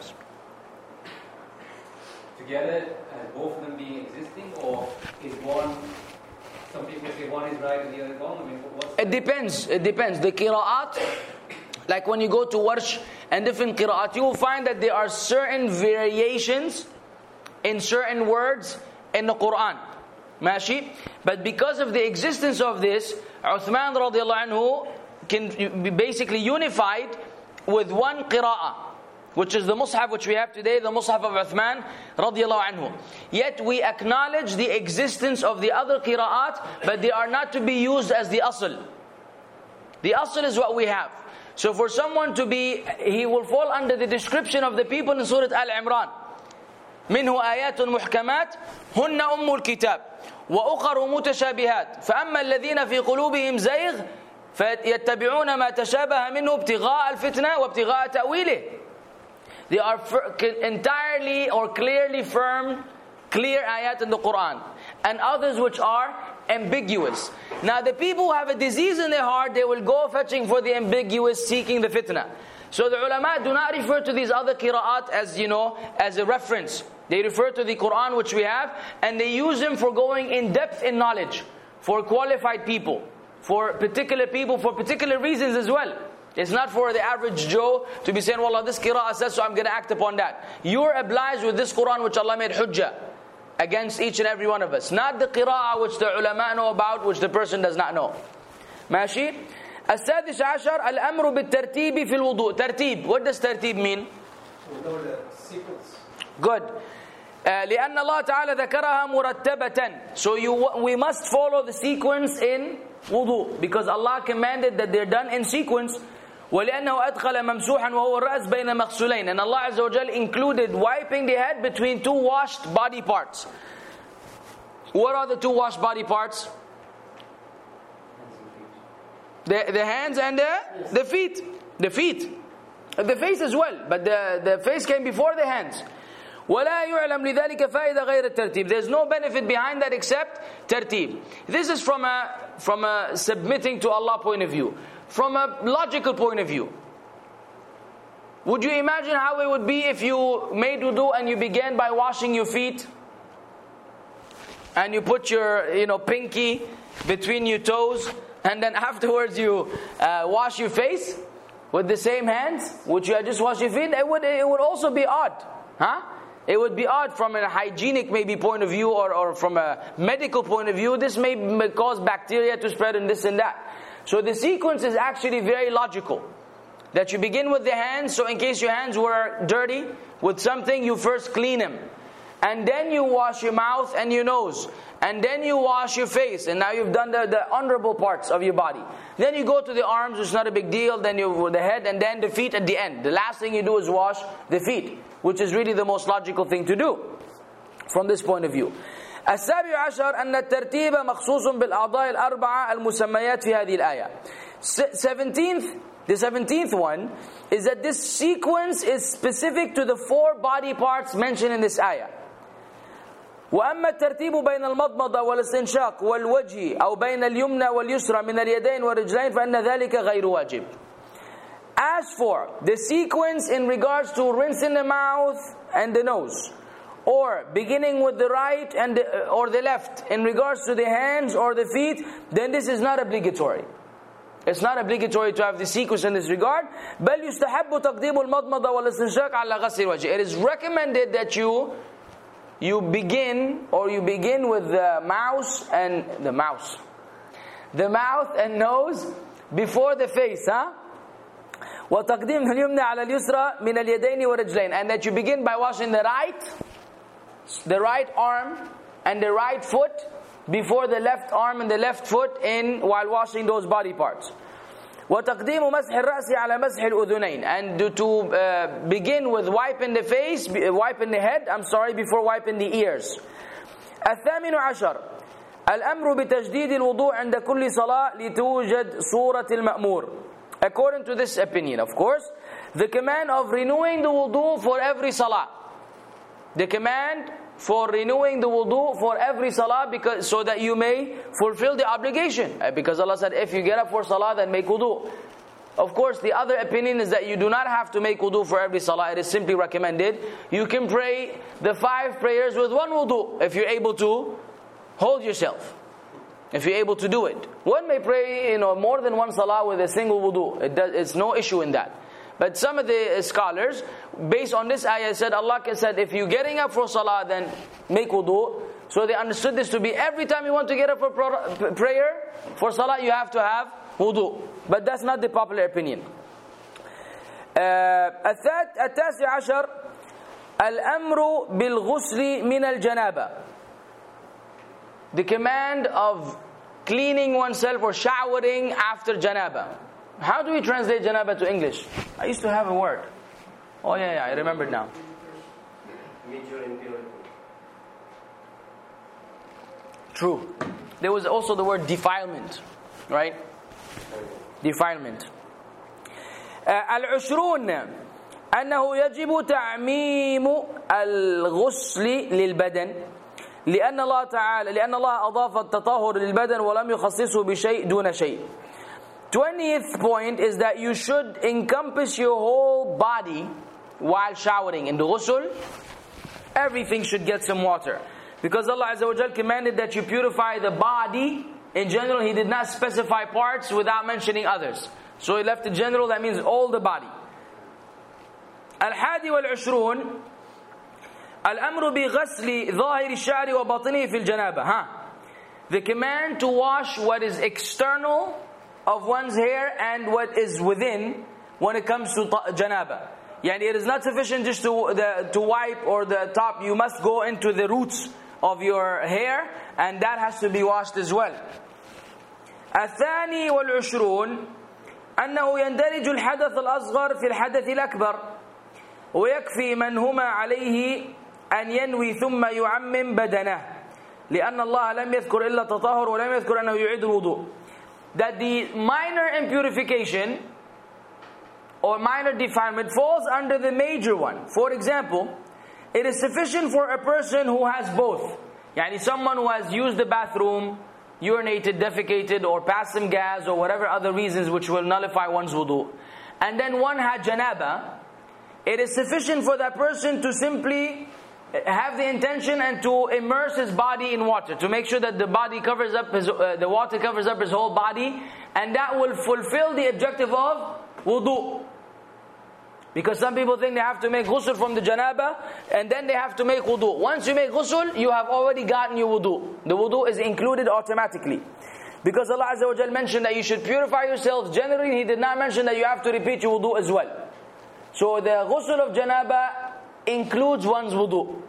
together as both of them being existing, or is one, some people say one is right and the other is wrong? I mean, what's It depends. It depends. The qira'at, like when you go to Warsh and different qira'at, you will find that there are certain variations in certain words in the Quran. Mashi? But because of the existence of this, Uthman radiallahu anhu can be basically unified with one qira'ah, which is the Mus'haf which we have today, the Mus'haf of Uthman radiallahu anhu. Yet we acknowledge the existence of the other qira'at, but they are not to be used as the asl. The asl is what we have. So for someone to be, he will fall under the description of the people in Surah Al-Imran. منه آيات محكمات هن أم الكتاب وأخر متشابهات فأما الذين في قلوبهم زيغ فيتبعون ما تشابه منه ابتغاء الفتنة وابتغاء تأويله. They are entirely or clearly firm, clear ayat in the Quran, and others which are ambiguous. Now the people who have a disease in their heart, they will go fetching for the ambiguous, seeking the fitna. So the ulama do not refer to these other qira'at as, you know, as a reference. They refer to the Quran which we have, and they use them for going in depth in knowledge, for qualified people, for particular people, for particular reasons as well. It's not for the average Joe to be saying, wallah, this qira'ah says, so I'm going to act upon that. You're obliged with this Quran which Allah made hujjah against each and every one of us. Not the qira'ah which the ulama know about, which the person does not know. ماشي? السادس عشر الأمر بالترتيب في الوضوء. ترتيب. What does ترتيب mean? Sequence. Good. Uh, لأن الله تعالى ذكرها مرتبة. So you, we must follow the sequence in wudu, because Allah commanded that they're done in sequence. وَلِأَنَّهُ أَدْخَلَ مَمْسُوحًا وَهُوَ الرَّأْسِ بَيْنَ مَغْسُولَيْنِ. And Allah Azza wa Jal included wiping the head between two washed body parts. What are the two washed body parts? The, the hands and the, the feet. The feet. The face as well, but the, the face came before the hands. وَلَا يُعْلَمْ لِذَلِكَ فَائِدَ غَيْرَ التَّرْتِيب. There's no benefit behind that except tartib. This is from a, from a submitting to Allah point of view. From a logical point of view, would you imagine how it would be if you made wudu and you began by washing your feet, and you put your, you know, pinky between your toes, and then afterwards you uh, wash your face with the same hands which you had just washed your feet? It would, it would also be odd, huh? It would be odd from a hygienic maybe point of view, or, or from a medical point of view. This may, may cause bacteria to spread and this and that. So the sequence is actually very logical. That you begin with the hands, so in case your hands were dirty with something, you first clean them. and then you wash your mouth and your nose, and then you wash your face, and now you've done the, the honorable parts of your body. Then you go to the arms, which is not a big deal, then you the head, and then the feet at the end. The last thing you do is wash the feet, which is really the most logical thing to do from this point of view. السابع عشر أن الترتيب مخصوص بالأعضاء الأربعة المسميات في هذه الآية. seventeenth, the seventeenth one is that this sequence is specific to the four body parts mentioned in this ayah. وأما الترتيب بين المضمضة والاستنشاق والوجه أو بين اليمنى واليسرى من اليدين والرجلين فإن ذلك غير واجب. As for the sequence in regards to rinsing the mouth and the nose, or beginning with the right and the, or the left in regards to the hands or the feet, then this is not obligatory. It's not obligatory to have the sequence in this regard. بل يستحب تقديم المضمضة والاستنشاق على غسل الوجه. It is recommended that you you begin or you begin with the mouse and the mouse, the mouth and nose before the face, huh? وتقديم اليمنى على اليسرى من اليدين والرجلين, and that you begin by washing the right. the right arm and the right foot before the left arm and the left foot in while washing those body parts. وتقديم مسح الرأس على مسح الأذنين, and to, to uh, begin with wiping the face, wiping the head, I'm sorry, before wiping the ears. الثامن عشر الأمر بتجديد الوضوء عند كل صلاة لتوجد صورة المأمور. According to this opinion, of course, the command of renewing the wudu for every salah. The command for renewing the wudu for every salah, because so that you may fulfill the obligation. Because Allah said, if you get up for salah, then make wudu. Of course, the other opinion is that you do not have to make wudu for every salah. It is simply recommended. You can pray the five prayers with one wudu if you're able to hold yourself. If you're able to do it. One may pray, you know, more than one salah with a single wudu. It does, it's no issue in that. But some of the scholars, based on this ayah, said Allah said, if you're getting up for salah, then make wudu. So they understood this to be every time you want to get up for prayer, for salah, you have to have wudu. But that's not the popular opinion. التاسع عشر الأمر بالغسل من الجنابة. The command of cleaning oneself or showering after janaba. How do we translate janaba to English? I used to have a word. Oh yeah, yeah, I remember now. Major impurity. True. There was also the word defilement, right? Defilement. العشرون أنه يجب تعميم الغسل للبدن لأن الله تعالى لأن الله أضاف التطهر للبدن ولم يخصصه بشيء دون شيء. twentieth point is that you should encompass your whole body while showering. In the ghusl, everything should get some water. Because Allah Azza wa Jal commanded that you purify the body. In general, He did not specify parts without mentioning others. So He left it general, that means all the body. الحادي والعشرون الأمر بغسل ظاهر الشعر وباطنه في الجنابة. Huh? The command to wash what is external of one's hair and what is within when it comes to janaba. Yani it is not sufficient just to the, to wipe or the top. You must go into the roots of your hair, and that has to be washed as well. الثاني والعشرون أنه يندرج الحدث الأصغر في الحدث الأكبر ويكفي من هما عليه أن ينوي ثم يعمم بدنه لأن الله لم يذكر إلا التطهر ولم يذكر أنه يعيد الوضوء. That the minor impurification or minor defilement falls under the major one. For example, it is sufficient for a person who has both. Yani someone who has used the bathroom, urinated, defecated, or passed some gas, or whatever other reasons which will nullify one's wudu. And then one had janaba. It is sufficient for that person to simply have the intention and to immerse his body in water, to make sure that the body covers up his, uh, the water covers up his whole body, and that will fulfill the objective of wudu. Because some people think they have to make ghusl from the janaba and then they have to make wudu. Once you make ghusl, you have already gotten your wudu. The wudu is included automatically. Because Allah Azza wa Jal mentioned that you should purify yourselves generally, He did not mention that you have to repeat your wudu as well. So the ghusl of janaba includes one's wudu.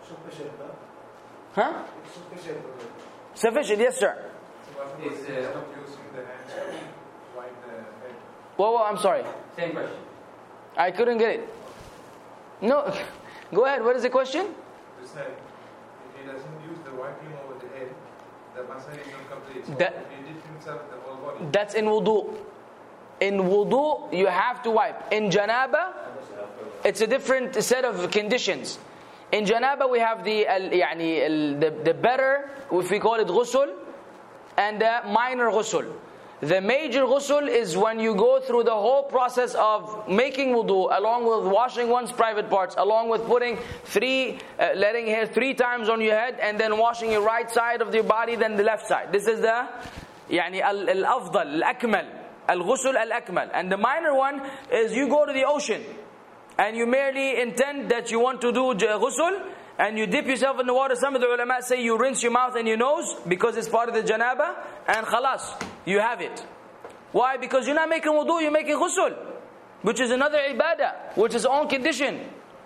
sufficient, huh? Huh? It's sufficient already. Sufficient, yes sir. So what Is, is uh, not using the hands to wipe the head? Whoa, whoa, I'm sorry. Same question. I couldn't get it. No, go ahead. What is the question? You said if he doesn't use the wiping over the head, the massage is not complete. So That- if he dip himself the whole body. That's in wudu. In wudu, you have to wipe. In janaba, it's a different set of conditions. In janaba, we have the al, يعني, al, the, the better, if we call it ghusl, and the minor ghusl. The major ghusl is when you go through the whole process of making wudu, along with washing one's private parts, along with putting three, uh, letting hair three times on your head, and then washing your right side of your body, then the left side. This is the يعني al-afdal, al-akmal, al-ghusl al-akmal. And the minor one is you go to the ocean, and you merely intend that you want to do ghusl, and you dip yourself in the water. Some of the ulama say you rinse your mouth and your nose because it's part of the janaba, and khalas, you have it. Why? Because you're not making wudu, you're making ghusl, which is another ibadah, which is on condition.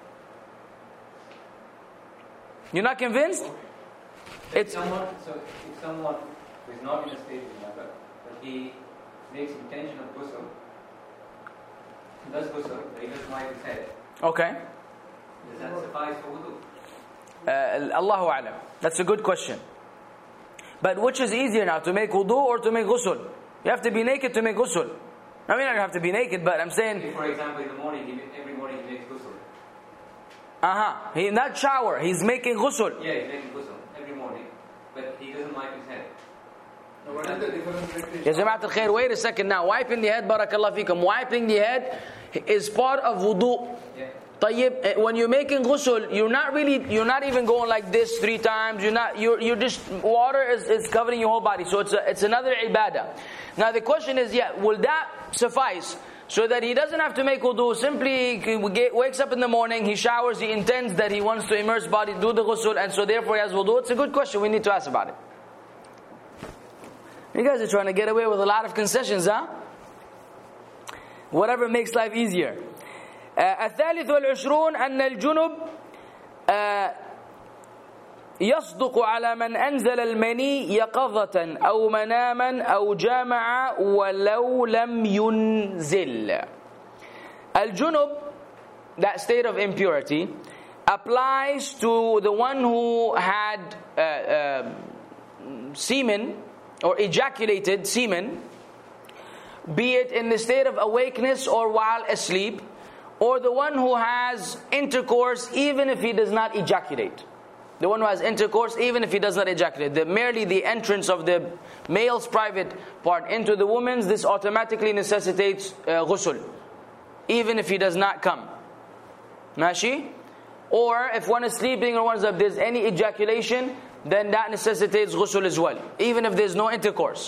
You're not convinced? If It's someone, so if someone who is not in a state of janaba, but he makes intention of ghusl, does ghusl, but he doesn't wipe his head, okay. does that suffice for wudu? Uh, Allahu A'lam. That's a good question. But which is easier now, to make wudu or to make ghusl? You have to be naked to make ghusl. I mean, I don't have to be naked, but I'm saying, If, for example, in the morning, he, ma- every morning he makes ghusl. uh-huh, he not shower, he's making ghusl. Yeah, he's making ghusl every morning, but he doesn't wipe his head. Now, what is the difference between? Ya Jama'at al-Khair, wait a second now. Wiping the head, barakallah fikum. Wiping the head is part of wudu. Yeah. Tayyib, when you're making ghusl, you're not really, you're not even going like this three times. You're not, you're, you're just, water is, is covering your whole body. So it's a, it's another ibadah. Now the question is, yeah, will that suffice? So that he doesn't have to make wudu, simply he wakes up in the morning, he showers, he intends that he wants to immerse body, do the ghusl, and so therefore he has wudu. It's a good question, we need to ask about it. You guys are trying to get away with a lot of concessions, huh? Whatever makes life easier. الثالث والعشرون أن الجنب يصدق على من أنزل المني يقظة أو مناما أو جامع ولو لم ينزل. الجنب, that state of impurity, applies to the one who had uh, uh, semen or ejaculated semen, be it in the state of awakeness or while asleep, or the one who has intercourse even if he does not ejaculate. The one who has intercourse even if he does not ejaculate. The, merely the entrance of the male's private part into the woman's, this automatically necessitates uh, ghusl, even if he does not come. Mashi? Or if one is sleeping or one is up, there's any ejaculation, then that necessitates ghusl as well, even if there's no intercourse.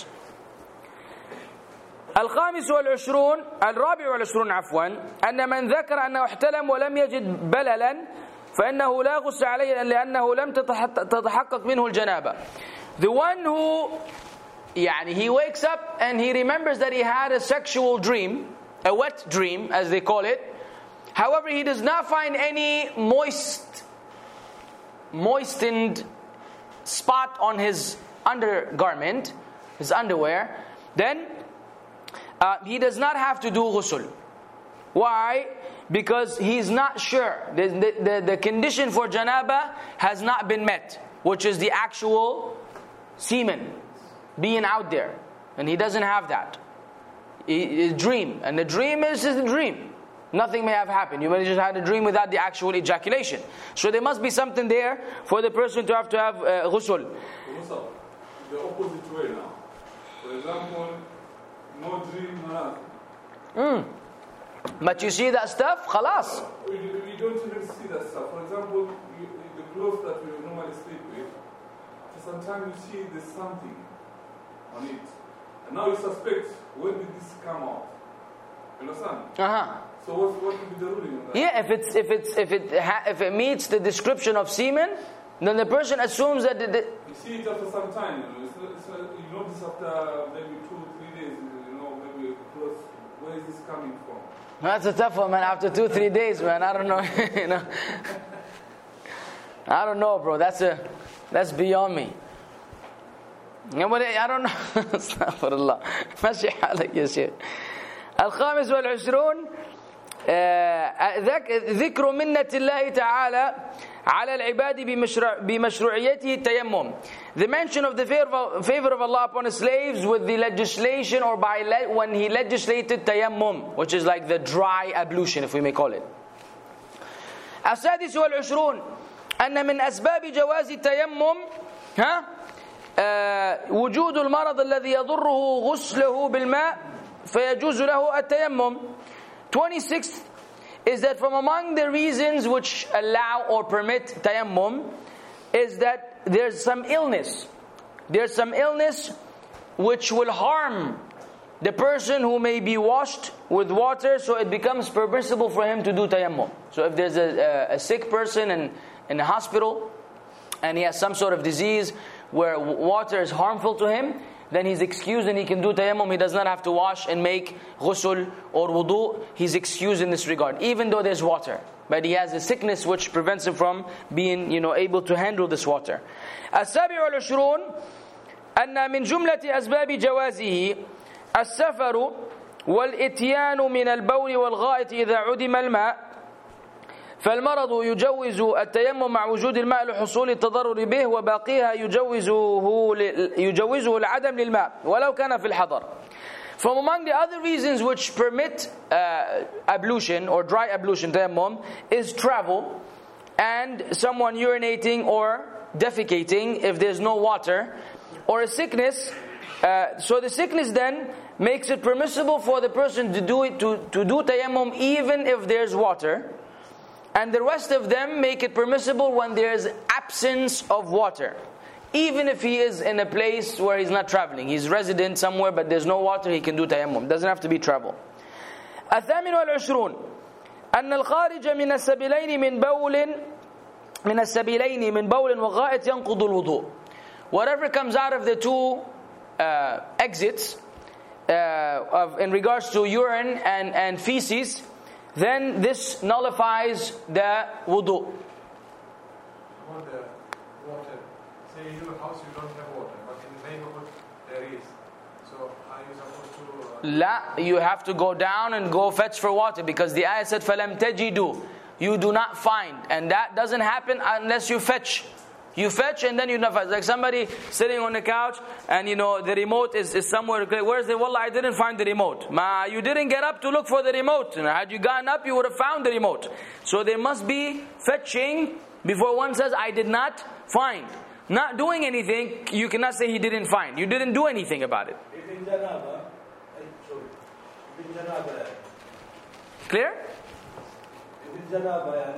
الخامس والعشرون الرابع والعشرون عفوا أن من ذكر أنه احتلم ولم يجد بللا فإنه لا غسل عليه لأنه لم تتحقق منه الجنابة. The one who يعني he wakes up and he remembers that he had a sexual dream, a wet dream as they call it. However, he does not find any moist, moistened spot on his undergarment, his underwear, then Uh, he does not have to do ghusl. Why? Because he's not sure. The, the, the condition for janaba has not been met, which is the actual semen being out there. And he doesn't have that. A dream. And the dream is a dream. Nothing may have happened. You may just had a dream without the actual ejaculation. So there must be something there for the person to have to have uh, ghusl. The opposite way now. For example, no dream, no Mm. But you see that stuff, khalas. We, we don't even see that stuff. For example, you, the clothes that we normally sleep with, for some time you see there's something on it. And now you suspect, when did this come out? You understand? Uh-huh. So what, what would be the ruling on that? Yeah, if it's if it's if it ha, if it meets the description of semen, then the person assumes that the, the You see it after some time, you know. It's, it's, you notice after maybe two, three days, you know, maybe close. Where is this coming from? That's a tough one, man. After two, three days, man, I don't know. You know. I don't know, bro. That's a, that's beyond me. I don't know. استغفر الله. ماشي حالك يا شيخ. الخامس والعشرون ذكر منة الله تعالى على العباد بمشروعيته التيمم. The mention of the favor of Allah upon His slaves with the legislation or by le- when He legislated tayammum, which is like the dry ablution, if we may call it. السادس والعشرون أن من أسباب جواز التيمم ها وجود المرض الذي يضره غسله بالماء فيجوز له التيمم. twenty-sixth is that from among the reasons which allow or permit tayammum is that there's some illness. There's some illness which will harm the person who may be washed with water, so it becomes permissible for him to do tayammum. So if there's a, a, a sick person in, in a hospital and he has some sort of disease where water is harmful to him, then he's excused and he can do tayammum. He does not have to wash and make ghusl or wudu. He's excused in this regard, even though there's water. But he has a sickness which prevents him from being, you know, able to handle this water. السابع والعشرون أن من جملة أسباب جوازه السفر والإتيان من البول والغائط إذا عدم الماء. فالمرض يجوز التيمم مع وجود الماء لحصول التضرر به وباقيها يجوزه يجوزه العدم للماء ولو كان في الحضر. From among the other reasons which permit uh, ablution or dry ablution tayammum is travel and someone urinating or defecating if there's no water, or a sickness. Uh, so the sickness then makes it permissible for the person to do it to, to do tayammum even if there's water. And the rest of them make it permissible when there's absence of water. Even if he is in a place where he's not traveling. He's resident somewhere but there's no water, he can do tayammum. Doesn't have to be travel. الثامن والعشرون أن الخارج من السبيلين من بول من السبيلين من بول وغائط ينقض الوضوء. Whatever comes out of the two uh, exits uh, of, in regards to urine and, and feces, then this nullifies the wudu. About the water, say in your house you don't have water, but in the neighborhood there is. So are you supposed to? Uh, La, you have to go down and go fetch for water because the ayah said, فَلَمْ تَجِدُوا. You do not find, and that doesn't happen unless you fetch. You fetch and then you don't fetch. Like somebody sitting on the couch and you know the remote is, is somewhere. Where's the wallah? I didn't find the remote. Ma, you didn't get up to look for the remote. And had you gotten up, you would have found the remote. So there must be fetching before one says, I did not find. Not doing anything, you cannot say he didn't find. You didn't do anything about it. If in Janaba, sorry, if in Janaba, Clear? if in Janaba,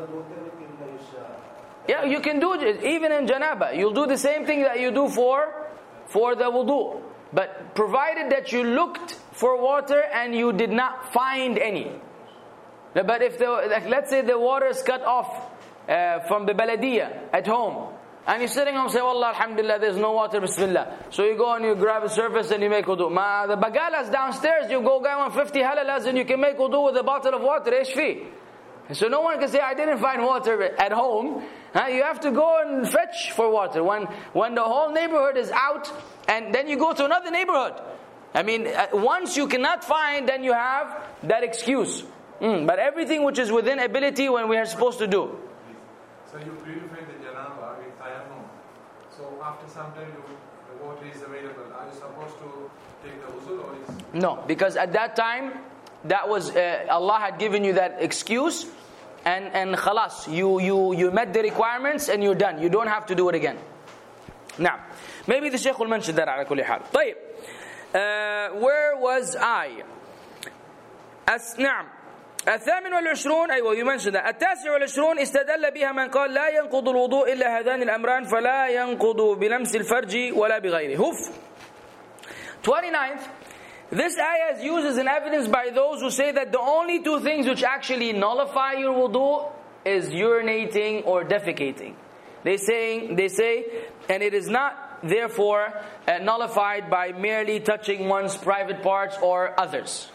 Yeah, you can do it even in janaba. You'll do the same thing that you do for for the wudu. But provided that you looked for water and you did not find any. But if the, like, let's say the water is cut off uh, from the baladiyah at home, and you're sitting home and say, Wallah, alhamdulillah, there's no water, bismillah. So you go and you grab a surface and you make wudu. Ma, the bagalas downstairs, you go get one fifty halalas and you can make wudu with a bottle of water. Ish fi. So no one can say, I didn't find water at home. Huh? You have to go and fetch for water. When when the whole neighborhood is out, and then you go to another neighborhood. I mean, once you cannot find, then you have that excuse. Mm, but everything which is within ability when we are supposed to do. So you purify the janaba with tayammum. So after some time you, the water is available. Are you supposed to take the ghusl or is? No, because at that time, that was uh, Allah had given you that excuse, and and khalas, you you you met the requirements and you're done. You don't have to do it again. Now, maybe the Shaykh will mention that على كل حال. طيب, uh, where was I? As, نعم. الثامن والعشرون أيوة you mentioned that. التاسع والعشرون استدل بها من قال لا ينقض الوضوء إلا هذان الأمران فلا ينقض بلمس الفرج ولا بغيره. Hoof. twenty-ninth. This ayah is used as an evidence by those who say that the only two things which actually nullify your wudu is urinating or defecating. They say, they say, and it is not therefore uh, nullified by merely touching one's private parts or others.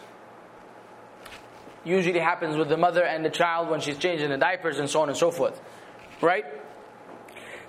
Usually happens with the mother and the child when she's changing the diapers and so on and so forth. Right?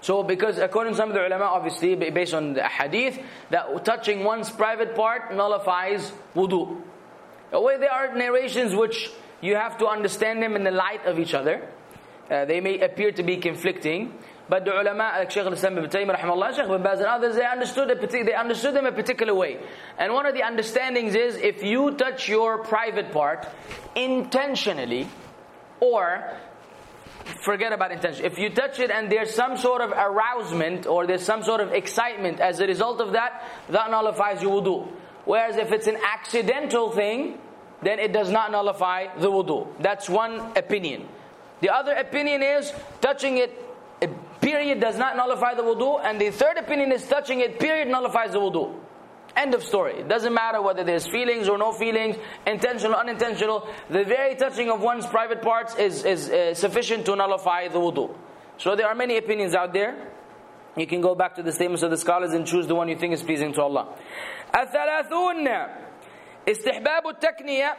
So because according to some of the ulama, obviously based on the hadith, that touching one's private part nullifies wudu. Well, there are narrations which you have to understand them in the light of each other. Uh, they may appear to be conflicting, but the ulama, like Shaykh al-Islam ibn Taymiyyah rahimahullah, Shaykh ibn Baz and others, they understood, a, they understood them a particular way. And one of the understandings is, if you touch your private part intentionally, or forget about intention, if you touch it and there's some sort of arousement, or there's some sort of excitement as a result of that, that nullifies your wudu. Whereas if it's an accidental thing, then it does not nullify the wudu. That's one opinion. The other opinion is touching it, period, does not nullify the wudu. And the third opinion is touching it, period, nullifies the wudu. End of story. It doesn't matter whether there's feelings or no feelings, intentional or unintentional. The very touching of one's private parts is, is uh, sufficient to nullify the wudu. So there are many opinions out there. You can go back to the statements of the scholars and choose the one you think is pleasing to Allah. الثلاثون استحباب التكنية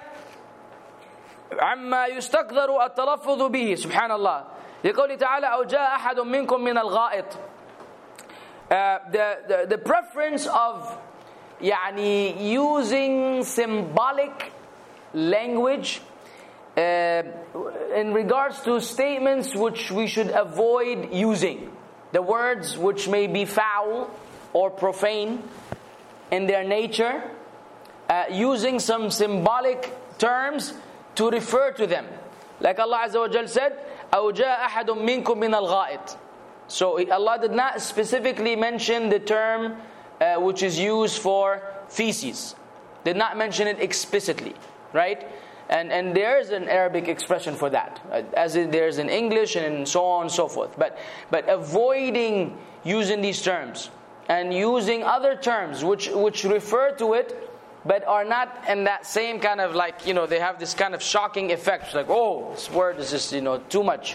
عما يستقدر التلفظ به سبحان الله لقوله تعالى أو جاء أحد منكم من الغائط. uh, the, the, the preference of يعني using symbolic language uh, in regards to statements which we should avoid using, the words which may be foul or profane in their nature, uh, using some symbolic terms to refer to them. Like Allah Azza wa Jal said, أَوْ جَاءَ أَحَدٌ مِّنكُم مِّنَ الْغَائِطِ. So Allah did not specifically mention the term uh, which is used for feces. Did not mention it explicitly, right? And and there is an Arabic expression for that, uh, as in, there's in English and so on and so forth. But but avoiding using these terms and using other terms which which refer to it, but are not in that same kind of, like, you know, they have this kind of shocking effect. Like, oh, this word is just, you know, too much.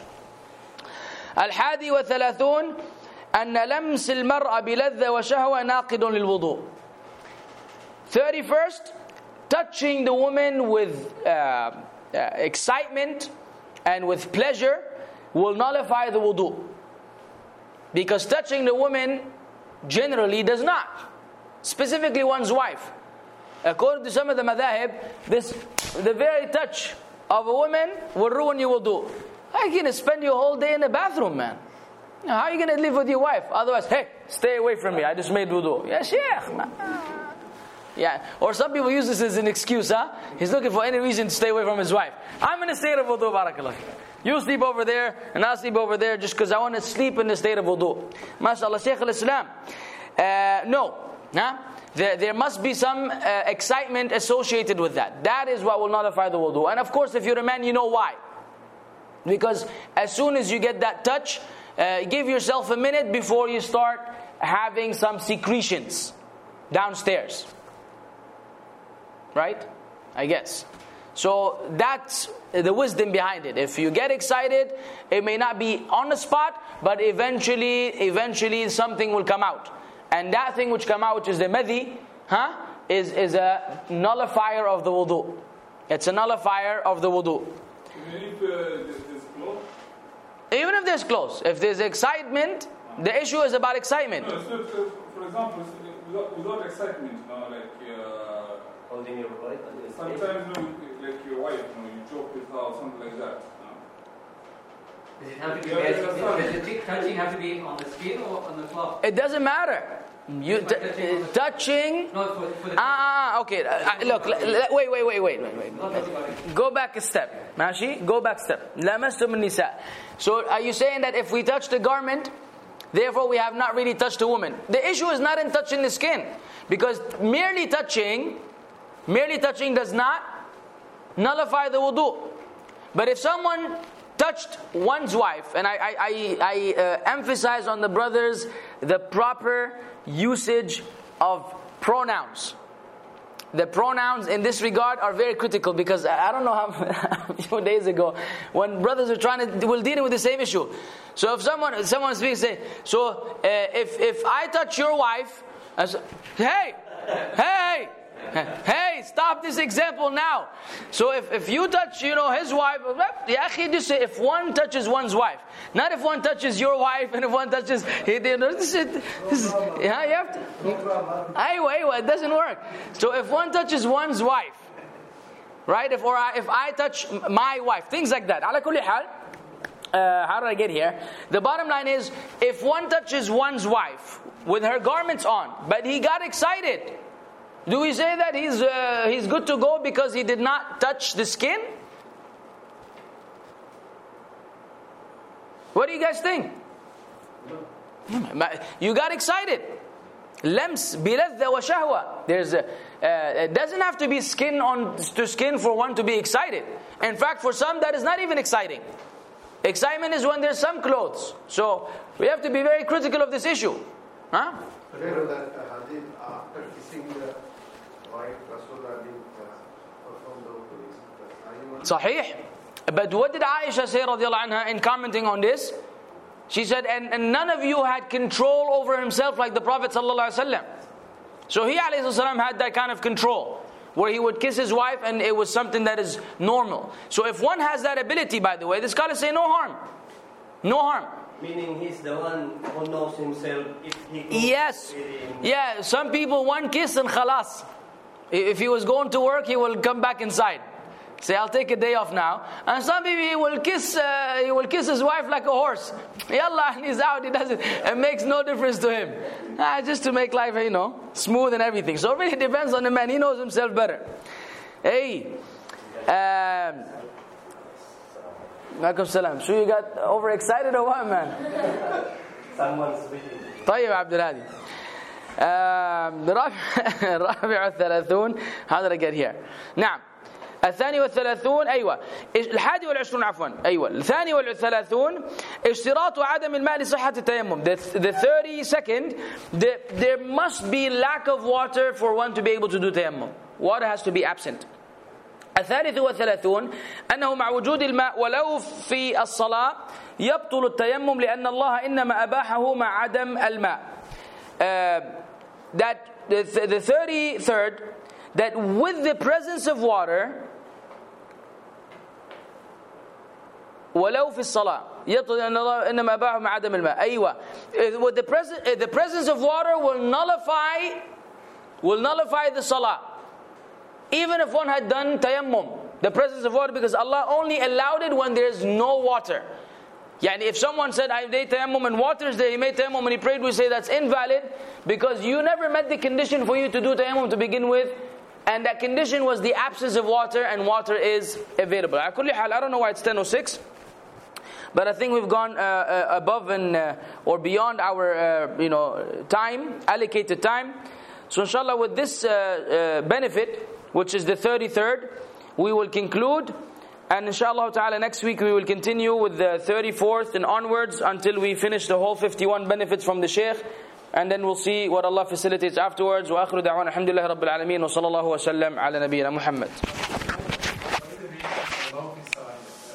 الحادي وثلاثون أن لمس المرأة بلذة وشهوة ناقض للوضوء. thirty-first, touching the woman with uh, uh, excitement and with pleasure will nullify the wudu. Because touching the woman generally does not. Specifically one's wife. According to some of the madhahib, this, the very touch of a woman will ruin your wudu. How are you going to spend your whole day in the bathroom, man? How are you going to live with your wife? Otherwise, hey, stay away from me, I just made wudu. Yeah, sheikh, man. Yeah. Or some people use this as an excuse, huh? He's looking for any reason to stay away from his wife. I'm in a state of wudu, barakallah. You sleep over there, and I'll sleep over there just because I want to sleep in the state of wudu. MashaAllah, Shaykh al-Islam. Uh, no. Huh? There, there must be some uh, excitement associated with that. That is what will nullify the wudu. And of course, if you're a man, you know why. Because as soon as you get that touch, uh, give yourself a minute before you start having some secretions downstairs. Right? I guess. So that's the wisdom behind it. If you get excited, it may not be on the spot, but eventually, eventually something will come out. And that thing which come out, which is the madhi, huh, is, is a nullifier of the wudu. It's a nullifier of the wudu. Even if uh, there's clothes? Even if there's clothes. If there's excitement, the issue is about excitement. No, so, so for example, without, without excitement, you know, like... Uh, Holding your wife? Sometimes, you know, like your wife, you know, you joke with her or something like that. Does it have to be, does the touching have to be on the skin or on the cloth? It doesn't matter. You t- uh, touching. No, for, for the ah, okay. Uh, look, l- l- wait, wait, wait, wait, wait, wait. Go back a step. Mashi, go back a step. Lamastum nisa. So, are you saying that if we touch the garment, therefore we have not really touched the woman? The issue is not in touching the skin, because merely touching, merely touching does not nullify the wudu. But if someone touched one's wife, and I, I, I, I uh, emphasize on the brothers the proper usage of pronouns. The pronouns in this regard are very critical, because I don't know how a few days ago when brothers are trying to, we're dealing with the same issue. So if someone someone speaks, say, so uh, if if I touch your wife, I say, hey, hey, Hey, stop this example now. So if, if you touch, you know, his wife, ya akhi, just say if one touches one's wife, not if one touches your wife and if one touches, you know, this is, this is, yeah, you have to. Aywa, aywa, it doesn't work. So if one touches one's wife, right? If or I, if I touch my wife, things like that. Ala kulli hal. Uh, how did I get here? The bottom line is, if one touches one's wife with her garments on, but he got excited, do we say that he's uh, he's good to go because he did not touch the skin? What do you guys think? You got excited. Lems biladha wa shahwa. There's a, uh, it doesn't have to be skin on to skin for one to be excited. In fact, for some that is not even exciting. Excitement is when there's some clothes. So we have to be very critical of this issue. Huh? Later that uh, hadith, after kissing the wife, Rasulullah didn't perform the opposite. Sahih. But what did Aisha say radiallahu anha in commenting on this? She said, and, and none of you had control over himself like the Prophet sallallahu alaihi wasallam. So he alayhi salam had that kind of control, where he would kiss his wife and it was something that is normal. So if one has that ability, by the way, the scholars say no harm. No harm. Meaning he's the one who knows himself if he goes. Yes. Yeah, some people, one kiss and khalas. If he was going to work, he will come back inside. Say, I'll take a day off now. And some people, he will kiss uh, he will kiss his wife like a horse. Yallah, and he's out. He doesn't, it makes no difference to him. Ah, just to make life, you know, smooth and everything. So it really depends on the man. He knows himself better. Hey. Um, Alaikum salam. So you got overexcited or what, man? Someone's speaking. طيب عبد الهادي. رابع الثلاثون. How did I get here? نعم. الثاني والثلاثون أيوة الحادي والعشرون عفوا أيوة الثاني والثلاثون اشتراط عدم الماء لصحة التيمم. The, the thirty-second, the, there must be lack of water for one to be able to do tayammum. Water has to be absent. الثالث والثلاثون أنه مع وجود الماء ولو في الصلاة يبطل التيمم لأن الله إنما أباحه مع عدم الماء. Uh, that the, the thirty-third, that with the presence of water, ولو في الصلاة يبطل أن الله إنما أباحه مع عدم الماء. أيوة. With the presence, the presence of water will nullify, will nullify the salah. Even if one had done tayammum, the presence of water, because Allah only allowed it when there is no water. Yani if someone said, I made tayammum and water is there, he made tayammum and he prayed, we say that's invalid, because you never met the condition for you to do tayammum to begin with, and that condition was the absence of water, and water is available. I don't know why it's ten oh six, but I think we've gone uh, uh, above and uh, or beyond our uh, you know time, allocated time. So inshallah, with this uh, uh, benefit, which is the thirty-third, we will conclude, and inshallah ta'ala next week we will continue with the thirty-fourth and onwards until we finish the whole fifty-one benefits from the Shaykh, and then we'll see what Allah facilitates afterwards. Wa akhiru da'wana alhamdulillahi rabbil alameen wa sallallahu wa sallam ala nabiyyina Muhammad.